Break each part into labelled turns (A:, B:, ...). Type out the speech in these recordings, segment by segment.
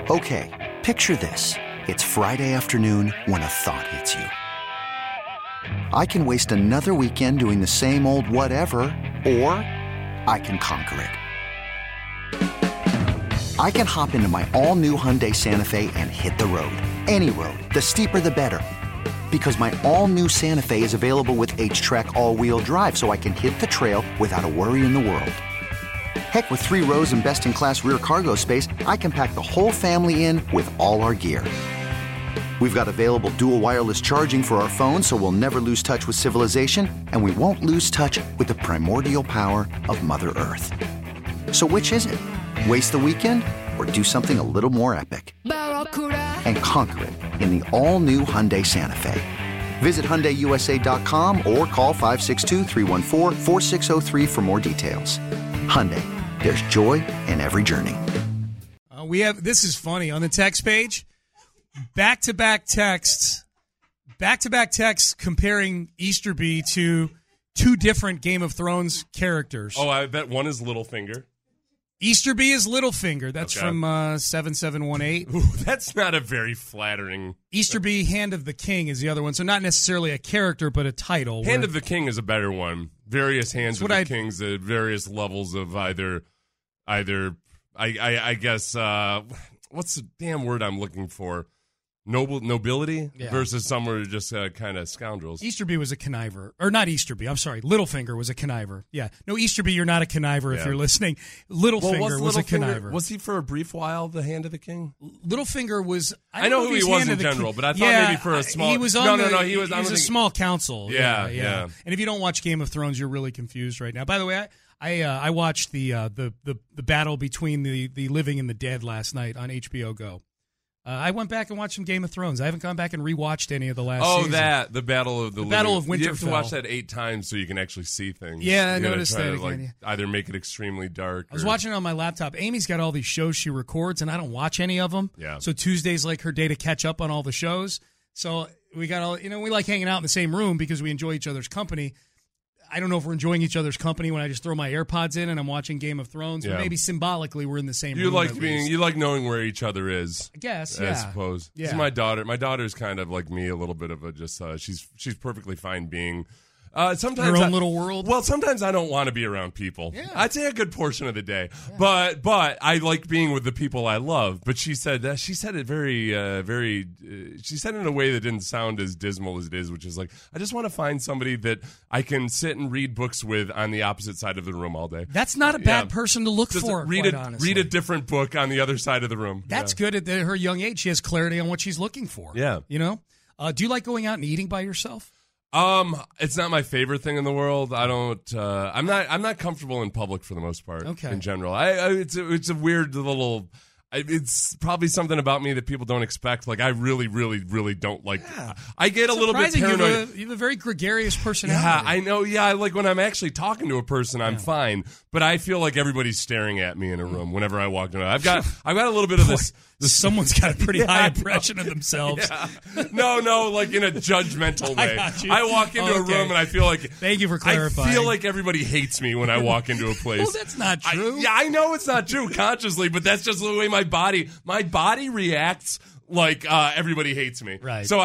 A: Okay, picture this. It's Friday afternoon when a thought hits you. I can waste another weekend doing the same old whatever, or I can conquer it. I can hop into my all-new Hyundai Santa Fe and hit the road. Any road. The steeper, the better. Because my all-new Santa Fe is available with H-Track all-wheel drive, so I can hit the trail without a worry in the world. Heck, with 3 rows and best-in-class rear cargo space, I can pack the whole family in with all our gear. We've got available dual wireless charging for our phones, so we'll never lose touch with civilization, and we won't lose touch with the primordial power of Mother Earth. So which is it? Waste the weekend or do something a little more epic? And conquer it in the all-new Hyundai Santa Fe. Visit HyundaiUSA.com or call 562-314-4603 for more details. Hyundai, there's joy in every journey.
B: This is funny. On the text page, back-to-back texts comparing Easterby to 2 different Game of Thrones characters.
C: Oh, I bet one is Littlefinger.
B: Easterby is Littlefinger. That's from 7718.
C: Ooh, that's not a very flattering.
B: Easterby, Hand of the King is the other one. So not necessarily a character, but a title.
C: Hand of the King is a better one. Various Hands of the Kings at various levels of either. I guess, what's the damn word I'm looking for? Nobility versus some were just kind of scoundrels.
B: Easterby was a conniver. Or not Easterby, I'm sorry. Littlefinger was a conniver. Yeah. No, Easterby, you're not a conniver if you're listening. Littlefinger was a conniver.
C: Was he for a brief while the Hand of the King?
B: Littlefinger was...
C: I know who he was in general, but I thought maybe for a small...
B: He was on he was a small council.
C: Yeah.
B: And if you don't watch Game of Thrones, you're really confused right now. By the way, I watched the battle between the living and the dead last night on HBO Go. I went back and watched some Game of Thrones. I haven't gone back and rewatched any of the last season.
C: The Battle of
B: Winterfell.
C: You have to watch that 8 times so you can actually see things.
B: Yeah, I noticed that again.
C: Either make it extremely dark.
B: I was watching it on my laptop. Amy's got all these shows she records, and I don't watch any of them.
C: Yeah.
B: So Tuesday's like her day to catch up on all the shows. So we got all, we like hanging out in the same room because we enjoy each other's company. I don't know if we're enjoying each other's company when I just throw my AirPods in and I'm watching Game of Thrones, but maybe symbolically we're in the same room.
C: You like knowing where each other is.
B: I guess,
C: I suppose.
B: Yeah.
C: This is my daughter. My daughter's kind of like me, a little bit of a just. She's perfectly fine being. Sometimes
B: her own little world.
C: Well, sometimes I don't want to be around people.
B: Yeah.
C: I'd say a good portion of the day, but I like being with the people I love. But she said it very, she said it in a way that didn't sound as dismal as it is, which is like, I just want to find somebody that I can sit and read books with on the opposite side of the room all day.
B: That's not a bad person to look for.
C: Read
B: honestly.
C: a different book on the other side of the room.
B: That's good at her young age. She has clarity on what she's looking for.
C: Yeah,
B: do you like going out and eating by yourself?
C: It's not my favorite thing in the world. I don't. I'm not comfortable in public for the most part.
B: Okay.
C: In general, it's a weird little. It's probably something about me that people don't expect. Like I really, really, really don't like. Yeah. I get a little bit paranoid.
B: You have a very gregarious personality.
C: Yeah, I know. Yeah, like when I'm actually talking to a person, I'm fine. But I feel like everybody's staring at me in a room whenever I walk in. I've got a little bit of this.
B: Someone's got a pretty high impression of themselves.
C: Yeah. No, like in a judgmental way. I walk into a room and I feel like...
B: Thank you for clarifying.
C: I feel like everybody hates me when I walk into a place.
B: Well, that's not true.
C: I know it's not true consciously, but that's just the way my body reacts. Like everybody hates me,
B: right?
C: So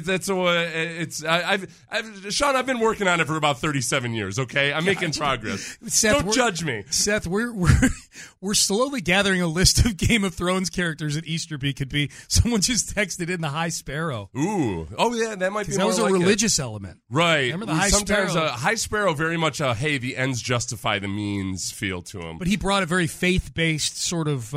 C: Sean, I've been working on it for about 37 years. Okay, I'm making progress.
B: Seth,
C: don't judge me,
B: Seth. We're slowly gathering a list of Game of Thrones characters that Easterby could be. Someone just texted in the High Sparrow.
C: Ooh, oh yeah, that might be.
B: That was a religious element,
C: right?
B: Remember the High Sparrow?
C: Sometimes High Sparrow very much hey, the ends justify the means feel to him.
B: But he brought a very faith-based sort of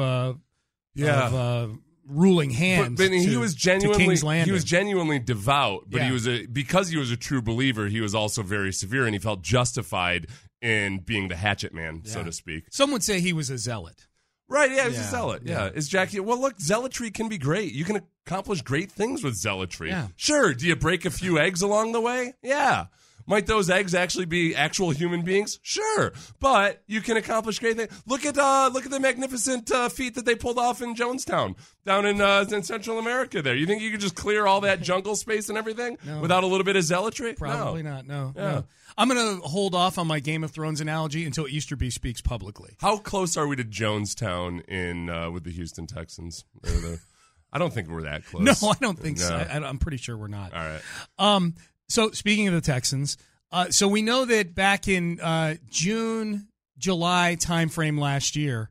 B: ruling hand.
C: But he was genuinely devout. But because he was a true believer, he was also very severe, and he felt justified in being the hatchet man, so to speak.
B: Some would say he was a zealot.
C: Right, yeah, he's a zealot. Yeah. Is Jackie? Well, look, zealotry can be great. You can accomplish great things with zealotry.
B: Yeah.
C: Sure. Do you break a few eggs along the way? Yeah. Might those eggs actually be actual human beings? Sure, but you can accomplish great things. Look at the magnificent feat that they pulled off in Jonestown, down in Central America. There, you think you could just clear all that jungle space and everything without a little bit of zealotry?
B: Probably not. No. I'm going to hold off on my Game of Thrones analogy until Easterby speaks publicly.
C: How close are we to Jonestown with the Houston Texans? I don't think we're that close.
B: No, I don't think so. I'm pretty sure we're not.
C: All right.
B: So speaking of the Texans, so we know that back in June, July timeframe last year,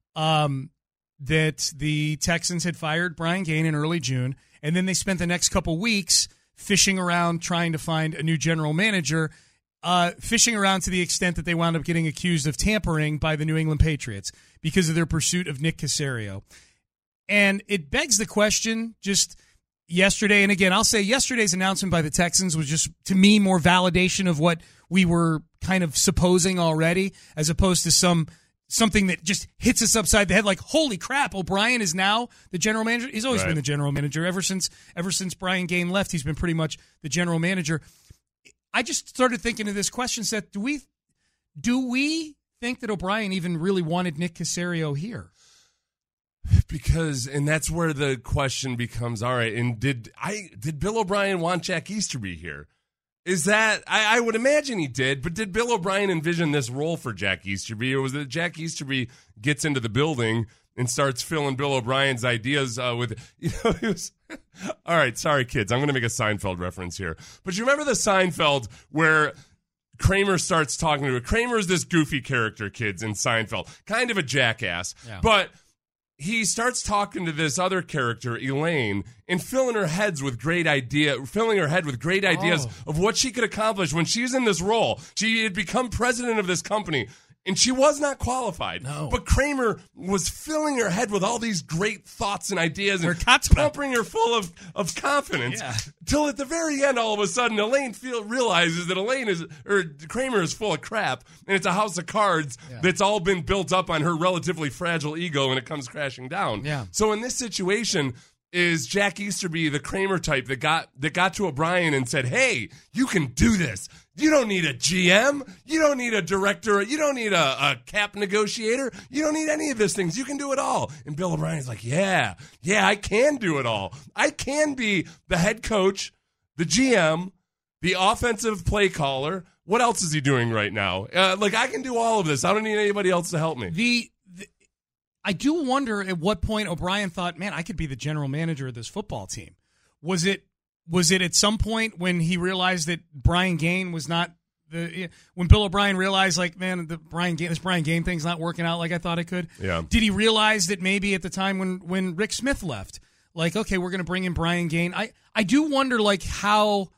B: that the Texans had fired Brian Gaine in early June, and then they spent the next couple weeks fishing around trying to find a new general manager, fishing around to the extent that they wound up getting accused of tampering by the New England Patriots because of their pursuit of Nick Caserio. And it begs the question just yesterday, and again, I'll say yesterday's announcement by the Texans was just, to me, more validation of what we were kind of supposing already, as opposed to something that just hits us upside the head like, holy crap, O'Brien is now the general manager. He's always been the general manager. Ever since Brian Gaine left, he's been pretty much the general manager. I just started thinking of this question, Seth, do we think that O'Brien even really wanted Nick Caserio here?
C: Because, and that's where the question becomes, all right, and did Bill O'Brien want Jack Easterby here? Is that, I would imagine he did, but did Bill O'Brien envision this role for Jack Easterby, or was it Jack Easterby gets into the building and starts filling Bill O'Brien's ideas with, it was, all right, sorry kids, I'm going to make a Seinfeld reference here. But you remember the Seinfeld where Kramer starts talking to it? Kramer's this goofy character, kids, in Seinfeld, kind of a jackass, but he starts talking to this other character, Elaine, and filling her head with great ideas of what she could accomplish when she's in this role. She had become president of this company, and she was not qualified.
B: No.
C: But Kramer was filling her head with all these great thoughts and ideas and pumping her full of confidence.
B: Yeah.
C: Till at the very end, all of a sudden, Elaine realizes that Kramer is full of crap, and it's a house of cards that's all been built up on her relatively fragile ego, and it comes crashing down.
B: Yeah.
C: So in this situation, is Jack Easterby the Kramer type that got to O'Brien and said, hey, you can do this. You don't need a GM. You don't need a director. You don't need a cap negotiator. You don't need any of these things. You can do it all. And Bill O'Brien's like, yeah, I can do it all. I can be the head coach, the GM, the offensive play caller. What else is he doing right now? I can do all of this. I don't need anybody else to help me.
B: I do wonder at what point O'Brien thought, man, I could be the general manager of this football team. Was it at some point when he realized that Brian Gaine was not when Bill O'Brien realized, like, man, this Brian Gaine thing's not working out like I thought it could?
C: Yeah.
B: Did he realize that maybe at the time when Rick Smith left, like, okay, we're going to bring in Brian Gaine? I do wonder, like, how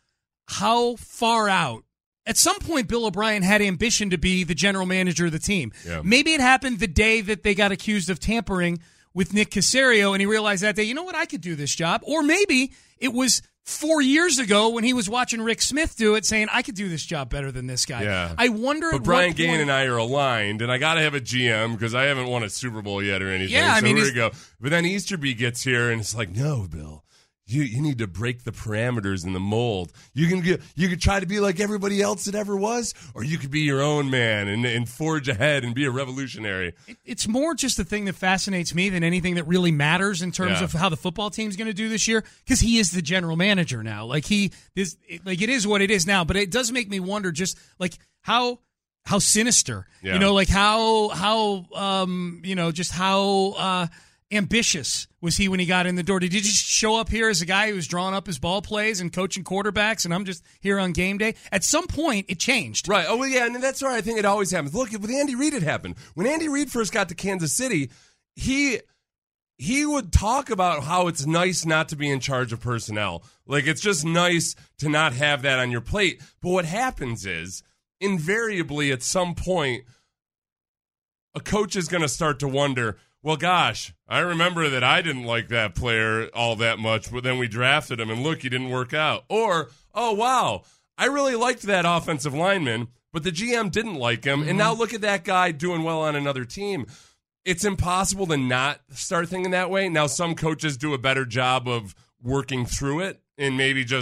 B: far out. At some point, Bill O'Brien had ambition to be the general manager of the team.
C: Yeah.
B: Maybe it happened the day that they got accused of tampering with Nick Caserio, and he realized that day, you know what, I could do this job. Or maybe it was 4 years ago when he was watching Rick Smith do it, saying, I could do this job better than this guy.
C: Yeah.
B: I wonder.
C: But Brian Gaine and I are aligned, and I got to have a GM because I haven't won a Super Bowl yet or anything.
B: Yeah,
C: so here we go. But then Easterby gets here, and it's like, no, Bill. You need to break the parameters in the mold. You could try to be like everybody else that ever was, or you could be your own man and forge ahead and be a revolutionary.
B: It's more just the thing that fascinates me than anything that really matters in terms of how the football team's going to do this year, because he is the general manager now. Like it is what it is now. But it does make me wonder just like how sinister, like how ambitious was he when he got in the door? Did he just show up here as a guy who was drawing up his ball plays and coaching quarterbacks, and I'm just here on game day? At some point, it changed.
C: Right. Oh, well, yeah, and that's why I think it always happens. Look, with Andy Reid, it happened. When Andy Reid first got to Kansas City, he would talk about how it's nice not to be in charge of personnel. Like, it's just nice to not have that on your plate. But what happens is, invariably, at some point, a coach is going to start to wonder, well, gosh, I remember that I didn't like that player all that much, but then we drafted him, and look, he didn't work out. Or, oh, wow, I really liked that offensive lineman, but the GM didn't like him, and now look at that guy doing well on another team. It's impossible to not start thinking that way. Now, some coaches do a better job of working through it and maybe just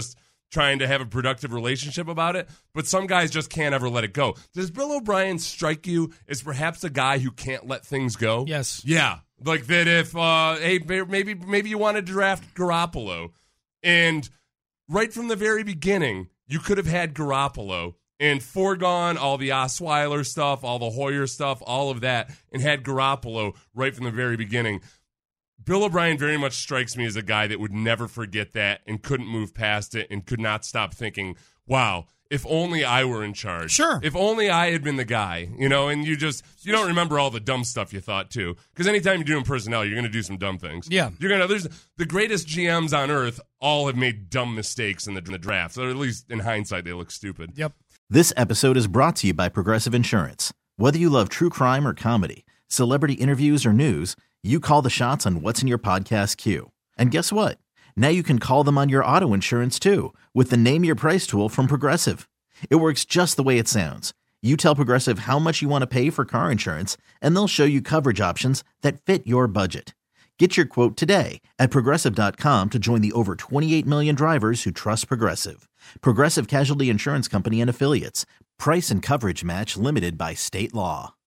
C: trying to have a productive relationship about it, but some guys just can't ever let it go. Does Bill O'Brien strike you as perhaps a guy who can't let things go?
B: Yes.
C: Yeah. Like that if, hey, maybe you want to draft Garoppolo, and right from the very beginning, you could have had Garoppolo and foregone all the Osweiler stuff, all the Hoyer stuff, all of that, and had Garoppolo right from the very beginning. Bill O'Brien very much strikes me as a guy that would never forget that and couldn't move past it and could not stop thinking, wow, if only I were in charge.
B: Sure.
C: If only I had been the guy, and you don't remember all the dumb stuff you thought too. Because anytime you're doing personnel, you're going to do some dumb things.
B: Yeah.
C: There's the greatest GMs on earth all have made dumb mistakes in the draft. So at least in hindsight, they look stupid.
B: Yep.
D: This episode is brought to you by Progressive Insurance. Whether you love true crime or comedy, celebrity interviews or news, you call the shots on what's in your podcast queue. And guess what? Now you can call them on your auto insurance too with the Name Your Price tool from Progressive. It works just the way it sounds. You tell Progressive how much you want to pay for car insurance, and they'll show you coverage options that fit your budget. Get your quote today at Progressive.com to join the over 28 million drivers who trust Progressive. Progressive Casualty Insurance Company and Affiliates. Price and coverage match limited by state law.